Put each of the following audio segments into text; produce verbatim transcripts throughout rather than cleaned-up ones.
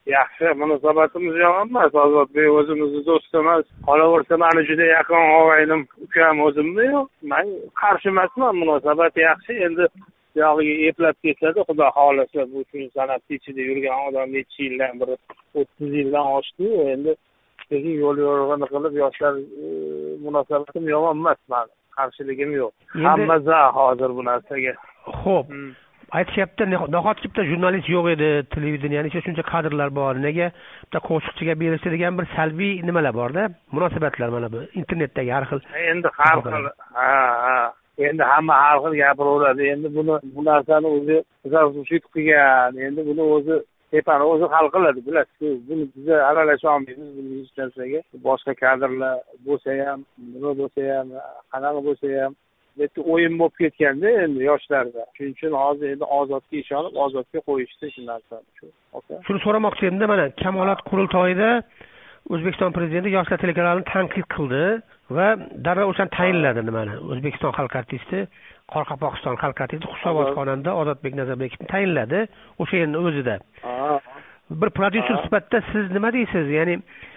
yaxshi munosabatimiz yomon emas. Ozodbek o'zimizni do'stimiz. Qolaversa, meni juda yaqin og'aynim, ukam o'zimni yo'q. Men qarshi emasman, munosabat yaxshi. Endi yog'iga eplab ketadi, xudo xolasa. Bu shuni san'at ichida yurgan odam necha yildan beri o'ttiz yildan oshdi. Endi lekin yo'l yo'rig'ini qilib yoshlar munosabatim yomon emas meni. Qarshiligim yo'q. Hamma za hozir bu narsaga. Xo'p. Aytishyapti, nahotki bitta jurnalist yo'q edi, televideniyani ichida shuncha kadrlar bor, nega bitta qo'shiqchiga berishdi degan bir salbiy nimalar bor-da, munosabatlar mana bu internetdagi har xil. Endi har xil, ha, ha. Endi hamma har xil gapiraveradi. Endi buni bu narsani o'zi zarurat qilgan, endi buni o'zi tepani o'zi hal qiladi, bilasiz. Buni biza aralasha olmaymiz bu hech narsaga. Boshqa kadrlar bo'lsa ham, nima bo'lsa ham, qanaqa bo'lsa ham bitta o'yin bo'lib ketganda endi yoshlarda. Shuning uchun hozir endi ozodga ishonib, ozodga qo'yishdi shu narsani. Shuni so'ramoqchi edim-da, mana Kamolot qurultoyida O'zbekiston prezidenti yoshlar telekanalini tanqid qildi va darrov o'shani tayinladi nimani? O'zbekiston xalq artisti, Qoraqalpog'iston xalq artisti, Xushobod xonanda Ozodbek Nazarbekovni tayinladi o'sha yerning o'zida. Bir prodyuser sifatida siz nima deysiz? Ya'ni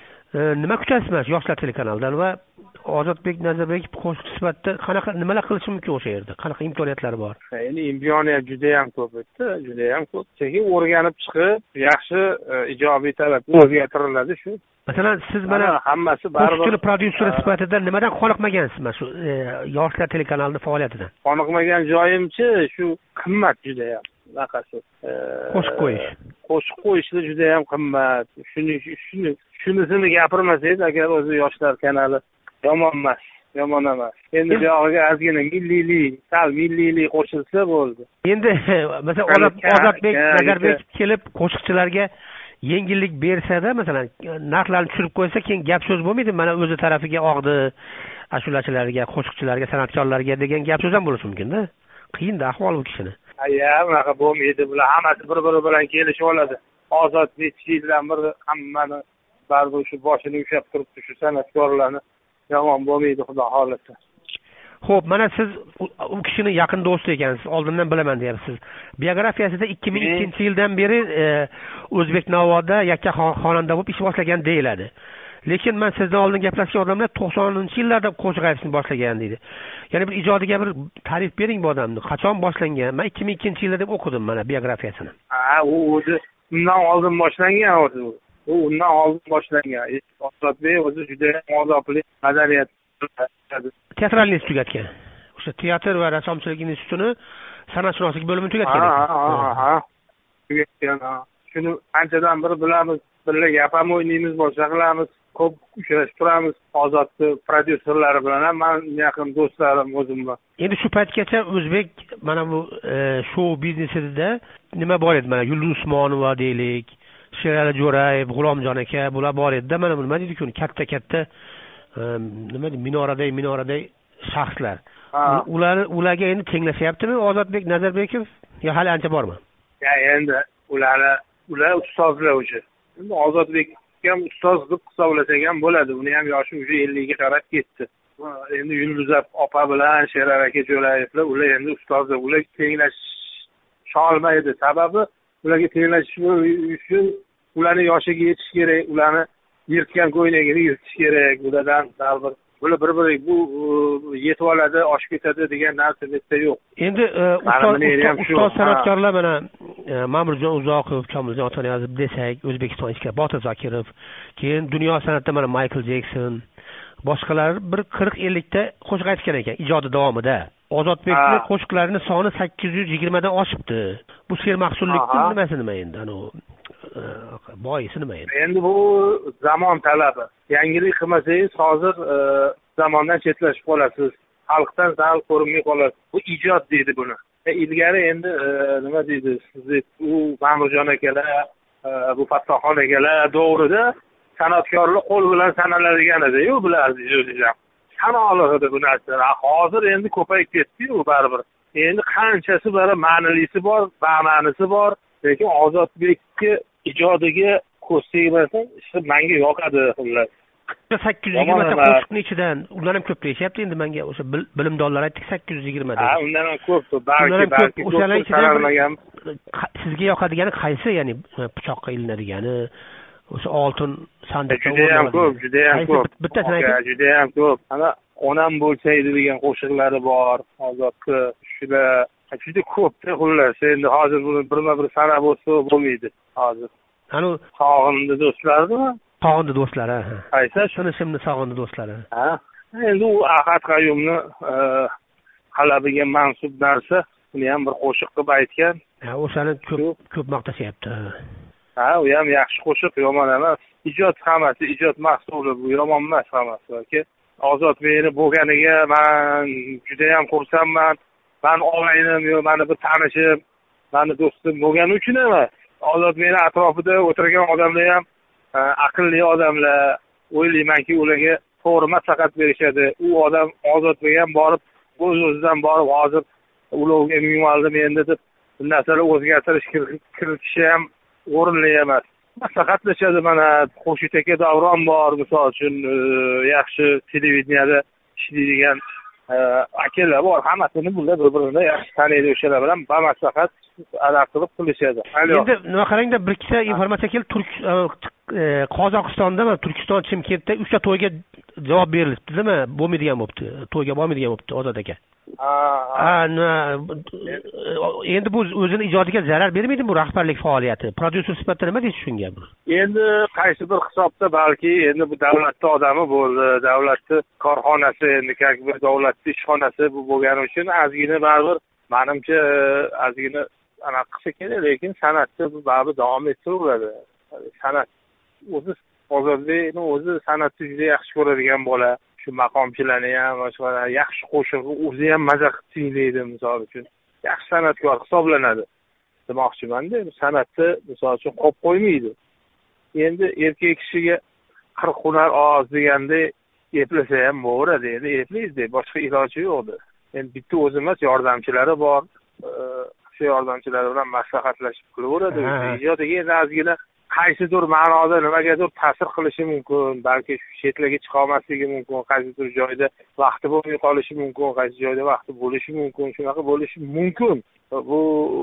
nima kutasiz yoshlar telekanalidan va Ozodbek Nazarbekov qo'shiqchi sifatida qanaqa nimalar qilishi mumkin o'sha yerda? Qanaqa imkoniyatlari bor? Endi imkoniyat juda ham ko'p edi, juda ham ko'p. Sekin o'rganib chiqib, yaxshi ijobiy tarafga o'zgartiriladi shu. Masalan, siz mana hammasi baribir prodyuser sifatida nimadan qoniqmagansiz mana shu yoshlar telekanalining faoliyatidan? Qoniqmagan joyimchi shu qimmat juda ham. Naqasi. Qo'shiq qo'yish. Qo'shiq qo'yishda juda ham qimmat. Shuni shuni shunisini gapirmasangiz agar o'zi yoshlar kanali yomon emas, yomon emas. Endi bu yog'iga ozgina milliylik, sal milliylik qo'shilsa bo'ldi. Endi masalan Ozodbek Nazarbekov kelib qo'shiqchilarga yengillik bersa-da, masalan, narxlarni tushirib qo'ysa, keyin gap so'z bo'lmaydi. Mana o'zi tarafiga og'di, ashulachilarga, qo'shiqchilarga, san'atkorlarga degan gap so'z ham bo'lishi mumkin-da. Qiyin-da ahvol bu kishini. Ayya, bunaqa bo'lmaydi. Bular hammasi bir-biri bilan kelishib oladi. Ozodbek yildan beri hammani baribir shu boshini ushlab turibdi, shu san'atkorlarni yomon bo'lmaydi, xudo xolasa. Xo'p, mana siz u kishini yaqin do'sti ekansiz, oldindan bilaman deyapsiz. Biografiyasida ikki ming ikkinchi yildan beri O'zbek Navoda yakka xonanda bo'lib ish boshlagan deyiladi. Lekin men sizdan oldin gaplashgan odamlar to'qsoninchi yillarda qo'shiq aytishni boshlagan deydi. Ya'ni bir ijodiga bir ta'rif bering bu odamni. Qachon boshlangan? Men ikki ming ikkinchi yilda deb o'qidim mana biografiyasini. Ha, u o'zi undan oldin boshlangan o'zi. U undan oldin boshlangan. Ozodbek o'zi juda odobli madaniyat teatralni tugatgan. O'sha teatr va rassomchilik institutini san'atshunoslik bo'limini tugatgan. Ha, ha, ha. Tugatgan. Shuni anchadan beri bilamiz. Birga gap ham o'ynaymiz, boshqa qilamiz. Ko'p uchrashib turamiz. Ozodni prodyuserlari bilan ham men yaqin do'stlarim o'zim bor. Endi shu paytgacha o'zbek mana bu shou biznesida nima bor edi? Mana Yulduz Usmonova deylik, Sherali Jo'rayev, G'ulomjon aka, bular bor edi-da. Mana nima deydi-ku, katta-katta nima deydi, minoraday, minoraday shaxslar. Ular ularga endi tenglashyaptimi Ozodbek Nazarbekov? Yo hali ancha bormi? Ya endi ular ular ustozlar o'sha. Endi Ozodbek ham ustoz deb hisoblasak ham bo'ladi. Uni ham yoshi o'sha ellikga qarab ketdi. Endi Yulduz opa bilan Sherali aka Jo'rayevlar ular endi ustozlar. Ular tenglasha olmaydi. Sababi ularga tenglashish uchun ularning yoshiga yetish kerak, ularni yirtgan ko'ylagini yirtish kerak. Ulardan baribir bular bir-biriga bu yetib oladi, oshib ketadi degan narsa bitta yo'q. Endi ustoz san'atkorlar mana Ma'murjon Uzoqov, Komiljon Otaniyozov desak, O'zbekiston ichki Botir Zokirov, keyin dunyo san'atida mana Michael Jackson, boshqalar bir qirq ellikta qo'shiq aytgan ekan ijodi davomida. Ozodbekning qo'shiqlarining soni sakkiz yuz yigirmadan oshibdi. Bu sermahsullikning nimasi nima endi? Ana boisi nima endi? Endi bu zamon talabi. Yangilik qilmasangiz hozir zamondan chetlashib qolasiz. Xalqdan sal ko'rinmay qolasiz. Bu ijod deydi buni. E, ilgari endi nima deydi? Siz u Ma'murjon akalar, bu Fattoxon akalar to'g'rida san'atkorlar qo'l bilan sanaladigan edi-yu, bular ham. Sanoqli edi bu narsalar. Hozir endi ko'payib ketdi-yu baribir. Endi qanchasi bari ma'nilisi bor, bama'nisi bor. Lekin Ozodbekning ijodiga ko'z tegmasin, menga yoqadi xullas. sakkiz yuz yigirmata qo'shiqni ichidan ular ham ko'p deyishyapti endi menga o'sha bilimdonlar aytdik sakkiz yuz yigirma ha undan ham ko'p balki balki o'shalar ichidan sizga yoqadigani qaysi ya'ni pichoqqa ilinadigan o'sha oltin sandiqda judayam ko'p judayam ko'p bittasini ayting judayam ko'p ana onam bo'lsaydi degan qo'shiqlari bor hozirgi shular juda ko'pda xullas endi hozir buni birma bir sanab o'tsa bo'lmaydi hozir anu sog'indi do'stlaridimi sog'indi do'stlari qaysi shunishimni sog'indi do'stlari ha endi u ahad qayyumni qalabiga mansub narsa uni ham bir qo'shiq qilib aytgan ha o'shani ko'p ko'p maqtashyapti ha u ham yaxshi qo'shiq yomon emas ijod hammasi ijod mahsuli bu yomon emas hammasi yoki ozodbekni bo'lganiga man judayam xursandman mani og'aynim yo mani bir tanishim mani do'stim bo'lgani uchun emas ozodbekni atrofida o'tirgan odamlar ham aqlli odamlar o'ylaymanki ularga to'g'ri maslahat berishadi u odam ozodbek ham borib o'z o'zidan borib hozir ulovga minvaldim endi deb bu narsalar o'zgartirish kiritishi ham o'rinli emas maslahatlashadi mana Xurshid aka Davron bor misol uchun yaxshi televideniyada ishlaydigan akalar bor hammasini bular bir birini yaxshi taniydi o'shalar bilan bamaslahat aloqa qilib qilishadi endi nima qarangda bir ikkita informatsiya keldi turk qozog'istondami Turkiston Chimkentda uchta to'yga javob berilibdimi bo'lmaydigan bo'libdi to'yga bormaydigan bo'libdi Ozod aka ha endi bu o'zini ijodiga zarar bermaydimi bu rahbarlik faoliyati prodyuser sifatida nima deysiz shunga endi qaysi bir hisobda balki endi bu davlatni odami bo'ldi davlatni korxonasi endi как bir davlatni ishxonasi bu bo'lgani uchun ozgina baribir manimcha ozgina anaqa qilsa kerak lekin san'atda bu baribir davom ettiraveradi san'at o'zi Ozodbekni o'zi san'atni juda yaxshi ko'radigan bola shu maqomchilarni ham boshqalar yaxshi qo'shiqni o'zi ham maza qilib tinglaydi misol uchun yaxshi san'atkor hisoblanadi demoqchimanda san'atni misol uchun qolib qo'ymaydi endi erkak kishiga qirq hunar oz degandek eplasa ham bo'laveradi endi eplaydi boshqa iloji yo'qdi endi bitta o'zi emas yordamchilari bor shu yordamchilari bilan maslahatlashib qilaveradi ijodiga endi ozgina qaysidir ma'noda nimagadir ta'sir qilishi mumkin balki chetlarga chiqa olmasligi mumkin qaysidir joyda vaqti bo'lmay qolishi mumkin qaysi joyda vaqti bo'lishi mumkin shunaqa bo'lishi mumkin bu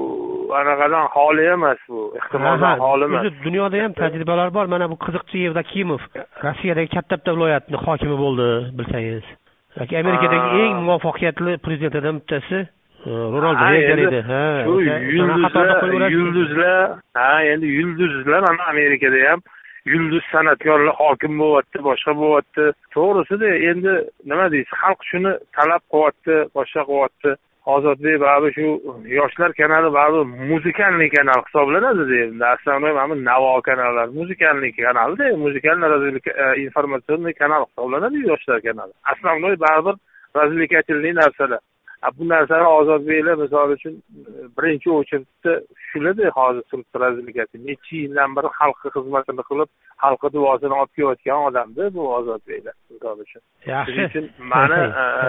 anaqadan xoli emas bu ehtimoldan xoli emas dunyoda ham tajribalar bor mana bu qiziqchi Yevdokimov Rossiyadagi katta bitta viloyatni hokimi bo'ldi bilsangiz yoki Amerikadagi eng muvaffaqiyatli prezidentlardan bittasi Ronald Reagan edi ha shu yulduzlar yulduzlar ha endi yulduzlar mana Amerikada ham yulduz san'atkorlar hokim bo'lyapti boshqa bo'lyapti to'g'risida endi nima deysiz xalq shuni talab qilyapti boshqa qilyapti Ozodbek baribir shu yoshlar kanali baribir muzikalniy kanal hisoblanadi endi основной mana Navo kanallari muzikalniy kanalda muzikalniy informatsion kanal hisoblanadi yoshlar kanali основной baribir развлекательный narsalar bu narsani Ozodbeklar misol uchun birinchi o'chirda shularda hozir turibdi razilkasi necha yildan beri xalqqa xizmatini qilib xalqqa duosini olib kelayotgan odamda bu Ozodbeklar misol uchun yaxshi uchun mani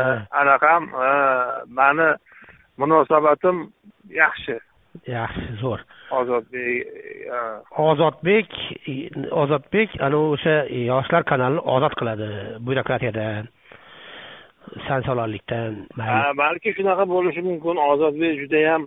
anaqam mani munosabatim yaxshi yaxshi zo'r Ozodbek Ozodbek Ozodbek ana o'sha yoshlar kanalini ozod qiladi byurokratiyadan sansalonlikdan balki shunaqa bo'lishi mumkin Ozodbek judayam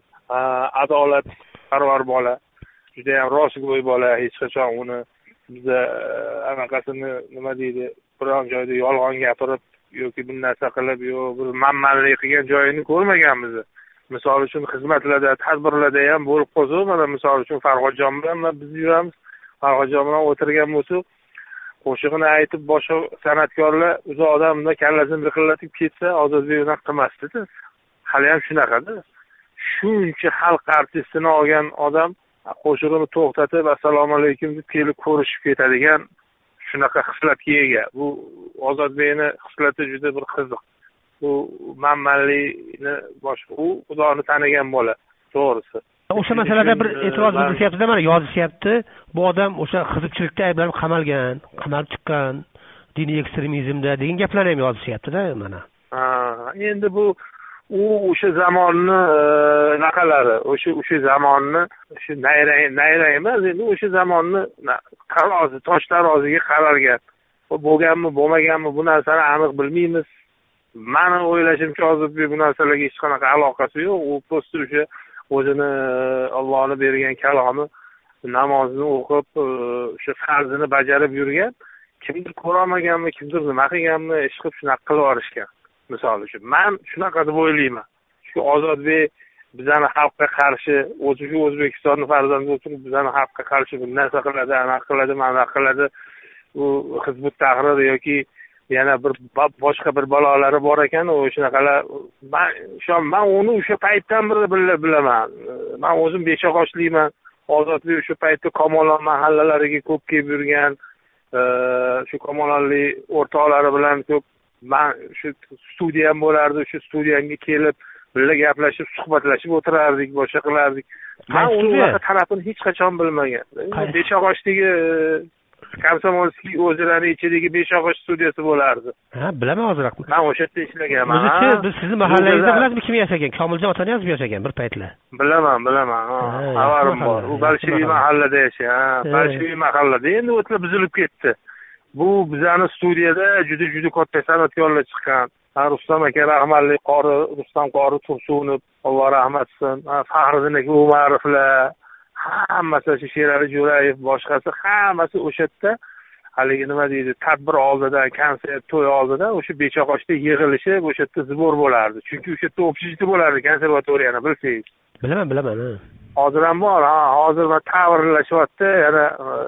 adolatparvar bola judayam rostgo'y bola hech qachon uni biza anaqasini nima deydi biron joyda yolg'on gapirib yoki bir narsa qilib yo bir manmanlik qilgan joyini ko'rmaganmiz misol uchun xizmatlarda tadbirlarda ham bo'lib qolsa mana misol uchun Farhodjon bilan biz yuramiz Farhodjon bilan o'tirgan bo'lsak qo'shig'ini aytib boshqa san'atkorlar o'zi odamni kallasini riqillatib ketsa Ozodbek unaqa qilmasdi hali ham shunaqada shuncha xalq artistini olgan odam qo'shig'ini to'xtatib assalomu alaykum deb kelib ko'rishib ketadigan shunaqa xislatga ega bu Ozodbekni xislati juda bir qiziq bu manmanlikni boshqa u xudoni tanigan bola to'g'risi o'sha masalada bir e'tiroz bildirishyapti mana yozishyapti bu odam o'sha xizibchilikda ayblanib qamalgan qamalib chiqqan diniy ekstremizmda degan gaplarni ham yozishyaptida mana ha endi bu u o'sha zamonni naqalari o'sha o'sha zamonni shu nayrang nayrang emas endi o'sha zamonni qarozi tosh taroziga qaralgan bo'lganmi bo'lmaganmi bu narsani aniq bilmaymiz. Mani o'ylashimcha Ozodbek bu narsalarga hech qanaqa aloqasi yo'q. U просто o'sha o'zini Allohning bergan kalomi namozni o'qib o'sha farzini bajarib yurgan. Kimdir ko'rolmaganmi, kimdir nima qilganmi, ish qilib shunaqa qilib yuborishgan. Misol uchun men shunaqa deb o'ylayman. Shu Ozodbek bizani xalqqa qarshi, o'zi shu O'zbekistonning farzandi o'tirib bizani xalqqa qarshi bu narsa qiladi, anaqa qiladi, mana qiladi. U Hizbut Tahrir yoki yana bir boshqa bir balolari bor ekan, u shunaqalar. Men ishon, men uni o'sha paytdan beri bilaman. Men o'zim Beshog'ochliman. Ozodbek o'sha paytda Komolon mahallalariga ko'p kelib yurgan. Shu Komolonli o'rtoqlari bilan ko'p men shu studiyam bo'lardi, shu studiyamga kelib birga gaplashib, suhbatlashib o'tirardik, boshqa qilardik. Men uning tarafini hech qachon bilmagan. Beshog'ochdagi Komsomolskiy o'zlari ichidagi Beshog'och studiyasi bo'lardi. Ha, bilaman hozirroq. Men o'sha yerda ishlaganman. O'zi biz sizni mahallangizda bilasizmi kim yashagan? Komiljon Otaniyazov yashagan bir paytlar. Bilaman, bilaman. Xabarim bor. U Bolsheviy mahallada yashagan. Bolsheviy mahallada endi o'tlar buzilib ketdi. Bu bizani studiyada juda-juda katta san'atkorlar chiqqan. Rustam aka rahmatli qori, Rustam qori Tursunov, Alloh rahmat qilsin. Faxriddin aka Umarovlar, hammasi shu Sherali Jo'rayev, boshqasi hammasi o'sha yerda haligi nima deydi, tadbir oldida, konsert, to'y oldida o'sha Beshog'ochda yig'ilishib, o'sha yerda zbor bo'lardi. Chunki o'sha yerda общежитие bo'lardi, konservatoriyani bilsangiz. Bilaman, bilaman. Hozir ham bor, ha, hozir va ta'mirlashyapti, yana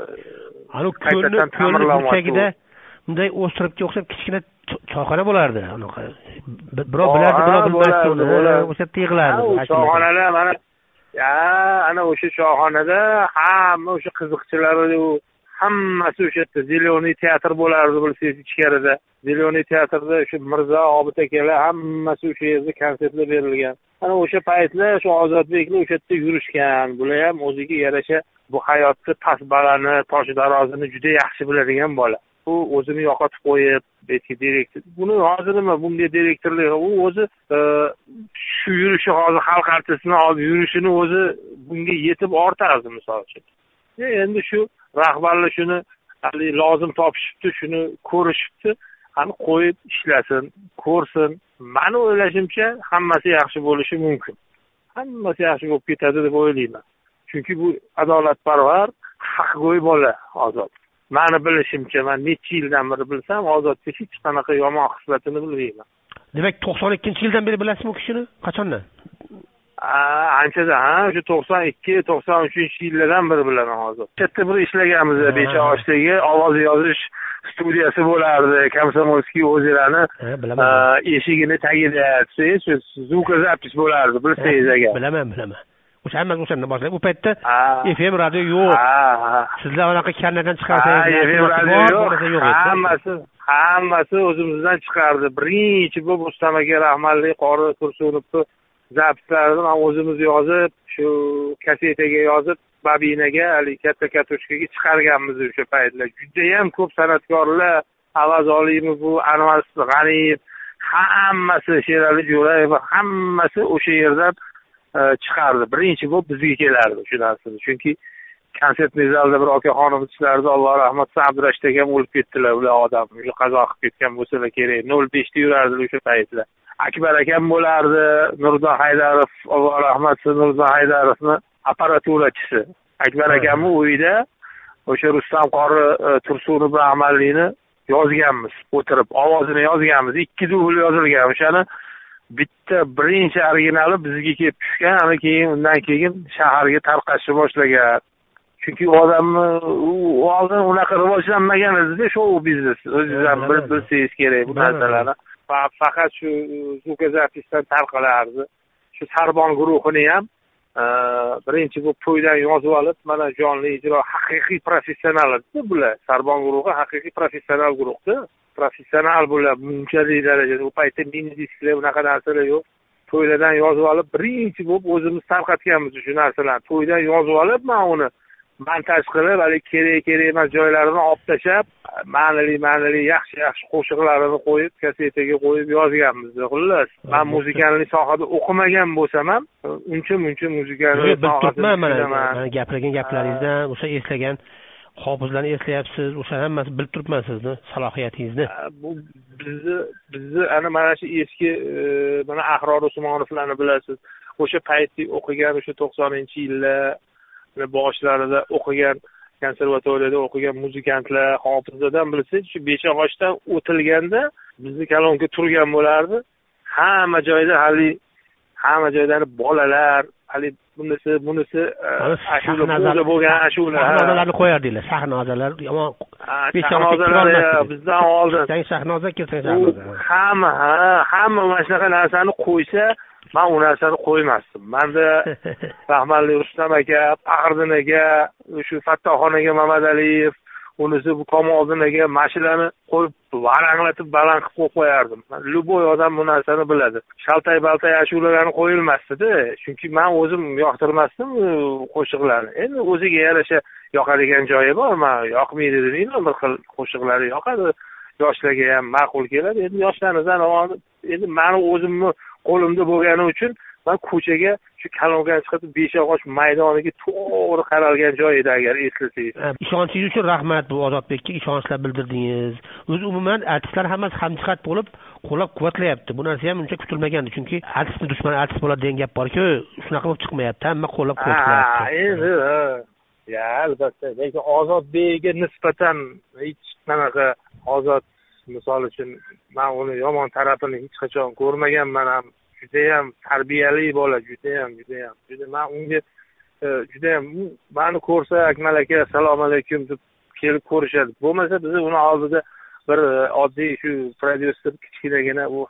ana ko'lni ko'lni burchagida bunday o'stiribga o'xshab kichkina choyxona bo'lardi. Anaqa birov bilardi, birov bilmasdi. O'sha yerda yig'ilardi. Choyxonalar mana ya ana o'sha choyxonada hamma o'sha qiziqchilar hammasi o'sha yerda Zeleniy teatr bo'lardi bilsangiz ichkarida. Zeleniy teatrda o'sha Mirzo Obid akalar hammasi o'sha yerda konsertlar berilgan. Ana o'sha paytlar shu Ozodbeklar o'sha yerda yurishgan. Bular ham o'ziga yarasha bu hayotda tasbalani, toshdarozini juda yaxshi biladigan bola. U o'zini yo'qotib qo'yib, betki direktor. Buni hozir nima bunga direktorlik, u o'zi shu yurishi hozir xalq artistini olib yurishini o'zi bunga yetib ortardi misol uchun. Endi shu rahbarlar shuni hali lozim topishibdi, shuni ko'rishibdi, qani qo'yib ishlasin, ko'rsin. Meni o'ylashimcha hammasi yaxshi bo'lishi mumkin. Hammasi yaxshi bo'lib ketadi deb o'ylayman. Chunki bu adolatparvar, haqgo'y bola Ozod. Meni bilishimcha, men necha yildan beri bilsam, Ozodga hech qanaqa yomon xislatini bilmayman. Demak, to'qson ikkinchi yildan beri bilasizmi u kishini? Qachondan? Anchadan, ha, o'sha to'qson ikki to'qson uchinchi yillardan beri bilaman hozir. Katta bir ishlaganmiz, Beshog'ochdagi ovoz yozish studiyasi bo'lardi, Komsomolskiy o'zirani eshigini tagida, shu zvukozapis bo'lardi, bilsangiz agar. Bilaman, bilaman. O'sha hammasi o'shandan boshlab, u paytda F M radio yo'q. Sizlar unaqa karnadan chiqarsangiz, F M radio yo'q. Hammasi, hammasi o'zimizdan chiqardi. Birinchi bu Rustam aka rahmatli qori Tursunovni zapislarini men o'zimiz yozib, shu kasetaga yozib, babinaga, hali katta katochkaga chiqarganmiz o'sha paytlar. Juda ham ko'p san'atkorlar, Avaz Olimov, bu Anvar G'aniyev, hammasi Sherali Jo'rayev, hammasi o'sha yerdan chiqardi. Birinchi bo'lib bizga kelardi shu narsani. Chunki konsertning zalida bir okaxonim ishlardi, Alloh rahmat qilsin, Abdurashid akam o'lib ketdilar, ular odam, o'sha qazo qilib ketgan bo'lsalar kerak. nol beshda yurardi o'sha paytlar. Akbar akam bo'lardi, Nurdon Haydarov, Alloh rahmat qilsin, Nurdon Haydarovni apparaturachisi. Akbar akamning uyida o'sha Rustam qori Tursunov rahmatligini yozganmiz, o'tirib ovozini yozganmiz. Ikki dubl yozilgan. O'shani bitta birinchi originali bizga kelib tushgan, ana keyin undan keyin shaharga tarqashni boshlagan. Chunki odamni u oldin unaqa rivojlanmagan edi-da, shou biznes. O'zingizdan bilsangiz kerak bu narsalarni. Faqat shu zukazapisdan tarqalardi. Shu Sarbon guruhini ham birinchi bu to'ydan yozib olib, mana jonli ijro haqiqiy professionallar-da bular. Sarbon guruhi haqiqiy professional guruhda. Professional bular, bunchalik darajada. U paytda mini disklar, unaqa narsalar yo'q. To'ylardan yozib olib, birinchi bo'lib o'zimiz tarqatganmiz shu narsalarni. To'ydan yozib olib, men uni montaj qilib, hali kerak-kerak emas joylarini olib tashlab, ma'nili-ma'nili yaxshi-yaxshi qo'shiqlarini qo'yib, kasetaga qo'yib yozganmiz. Xullas, men muzikalik sohada o'qimagan bo'lsam ham, uncha-muncha muzikalik sohasida mana gapirgan gaplaringizdan, o'sha eslagan hofizlarni eslayapsiz, o'sha hammasi bilib turibman sizni salohiyatingizni. Bu bizni bizni ana mana shu eski mana Ahror Usmonovlarni bilasiz. O'sha paytda o'qigan, o'sha to'qsoninchi yillar boshlarida o'qigan, konservatoriyada o'qigan muzikantlar, hofizlardan bilsangiz, shu Beshog'ochdan o'tilganda bizni kalonga turgan bo'lardi. Hamma joyda hali hamma joyda bolalar, hali bunisi bunisi ashula bo'lgan ashula sahnozalarni qo'yardinglar. Sahnozalar yomon Beshog'ochlar bizdan oldin. Sen sahnoza kelsa sahnoza. Hamma hamma mana shunaqa narsani qo'ysa, men u narsani qo'ymasdim. Menda rahmatli Rustam aka, Faxriddin aka, shu Fattoxon aka Mamadaliyev, unisi bu Kamoliddin aka mashinani qo'yib varaqlatib baland qilib qo'yib qo'yardim. Luboy odam bu narsani biladi. Shaltay-baltay ashulalarni qo'yilmasdi-da, chunki men o'zim yoqtirmasdim qo'shiqlarni. Endi o'ziga yarasha yoqadigan joyi bor, men yoqmaydi demayman, bir xil qo'shiqlari yoqadi. Yoshlarga ham ma'qul keladi. Endi yoshlardan olib, endi meni o'zimni qo'limda bo'lgani uchun men ko'chaga shu Kalonga chiqib Beshog'och maydoniga to'g'ri qaralgan joy edi, agar eslasangiz. Ishonchingiz uchun rahmat, bu Ozodbekka ishonchlar bildirdingiz. O'zi umuman artistlar hammasi hamjihat bo'lib qo'llab-quvvatlayapti. Bu narsa ham uncha kutilmagandi, chunki artistni dushman artist bo'ladi degan gap borku, shunaqa bo'lib chiqmayapti. Hamma qo'llab-quvvatlayapti. Ha, endi ya albatta, lekin Ozodbekga nisbatan hech qanaqa Ozod misol uchun men uni yomon tarafini hech qachon ko'rmaganman ham. Juda ham tarbiyali bola, juda ham, juda ham. Juda men unga juda ham meni ko'rsa, Akmal aka, assalomu alaykum deb kelib ko'rishadi. Bo'lmasa biz uni oldida bir oddiy shu prodyuser kichkinagina u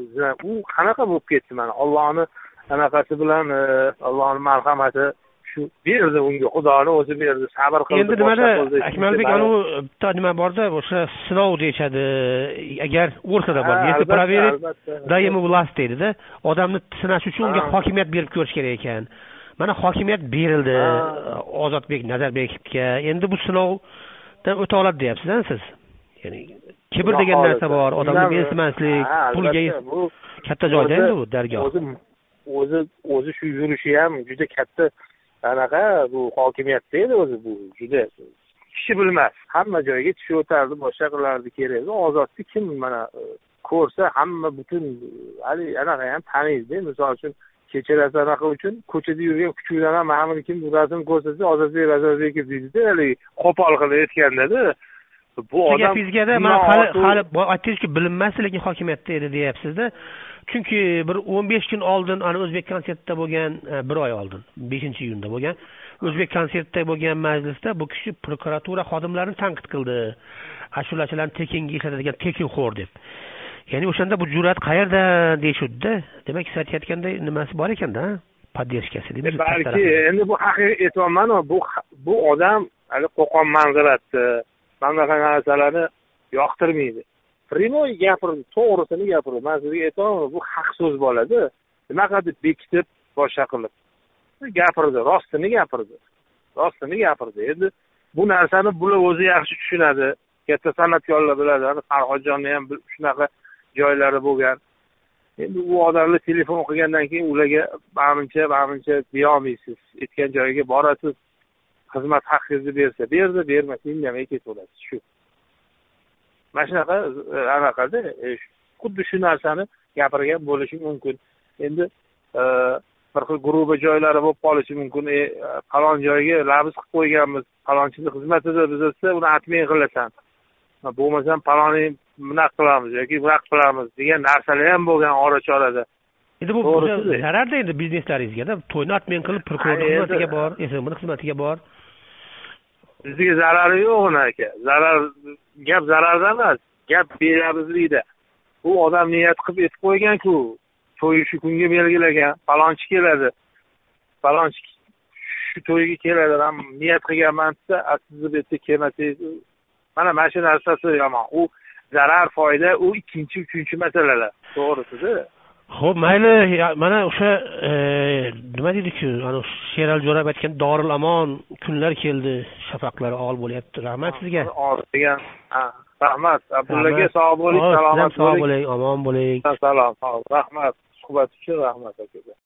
u qanaqa bo'lib ketdi mana. Allohning anaqasi bilan, Allohning marhamati shu berdi unga, Xudoning o'zi berdi, sabr qildi. Endi nimada Akmalbek anu bitta nima borda, o'sha sinov deyshadi. Agar o'rsada bor, если проверить, да ему власть deydi-da. Odamni sinash uchun unga hokimiyat berib ko'rish kerak ekan. Mana hokimiyat berildi Ozodbek Nazarbekovga. Endi bu sinovdan o'ta oladi deyapsiz-a siz? Ya'ni kibr degan narsa bor, odamni mensimaslik, pulga katta joyda endi bu dargoh. O'zi o'zi o'zi shu yurishi ham juda katta anaqa bu hokimiyatda edi o'zi, bu juda kishi bilmas, hamma joyga tishi o'tardi, boshqa qilardi kerak. Ozodni kim mana ko'rsa hamma butun hali anaqa ham taniydi. Misol uchun kechalasi anaqa uchun ko'chada yurgan kuchuklar ham hamma kim rasm ko'rsatsa Ozodbek Ozodbekov deydi-da, hali qo'pol qilib aytganda-da. Bu odam bizgada mana hali hali aytdingizki bilinmas, lekin hokimiyatda edi deyapsiz-da. Chunki bir o'n besh kun oldin ana O'zbek konsertida bo'lgan, bir oy oldin, beshinchi iyunda bo'lgan O'zbek konsertida bo'lgan majlisda bu kishi prokuratura xodimlarini tanqid qildi. Ashulachilarni tekinga ishlatadigan tekinxo'r deb. Ya'ni o'shanda bu jur'at qayerda deyshudi-da. Demak, siz aytayotganda nimasi bor ekan-da, poddershkasi demak. Balki endi bu haqiqiy aytayapman, bu bu odam hali Qo'qon manziratda mana bunaqa narsalarni yoqtirmaydi. Primoy gapirdi, to'g'risini gapirdi. Men sizga aytaman, bu haq so'z bo'ladi. Nima qilib bekitib boshqa qilib gapirdi, rostini gapirdi. Rostini gapirdi. Endi bu narsani bular o'zi yaxshi tushunadi. Katta san'atkorlar biladi. Farhodjonni ham shunaqa joylari bo'lgan. Endi u odamlar telefon o'qigandan keyin ularga "Menimcha, menimcha deya olmaysiz. Aytgan joyiga borasiz. Xizmat haqqingizni bersa, berdi, bermasa indamay ketaverasiz." Shu. Mana shunaqa anaqada xuddi shu narsani gapirgan bo'lishi mumkin. Endi bir xil guruh joylari bo'lib qolishi mumkin. E, falon joyga labz qilib qo'yganmiz, falonchining xizmatida biz esa uni atmay qilasan. Bo'lmasam falonni bunaqa qilamiz yoki bunaqa qilamiz degan narsalar ham bo'lgan ora-chorada. Endi bu zararda endi bizneslaringizga-da, to'yni atmay qilib prokuror xizmatiga bor, esa buni xizmatiga bor. Bizga zarari yo'q uni aka. Zarar gap zararda emas, gap berabizlikda. Bu odam niyat qilib aytib qo'ygan-ku, to'y shu kunga belgilagan, falonchi keladi. Falonchi shu to'yga keladi, ham niyat qilganman desa, sizni bu yerga kelmasangiz, mana mana shu narsasi yomon. U zarar foyda, u ikkinchi, uchinchi masalalar. To'g'risi-da. Xo'p, mayli, mana o'sha nima deydi-ku, ana Sherali Jo'rab aytgan Dorul Amon kunlar keldi, shafaqlari ol bo'lyapti. Rahmat sizga. degan. Rahmat. Abdullaga sog' bo'ling, salomat bo'ling. Sog' bo'ling, omon bo'ling. Salom, rahmat. Suhbat uchun rahmat aka.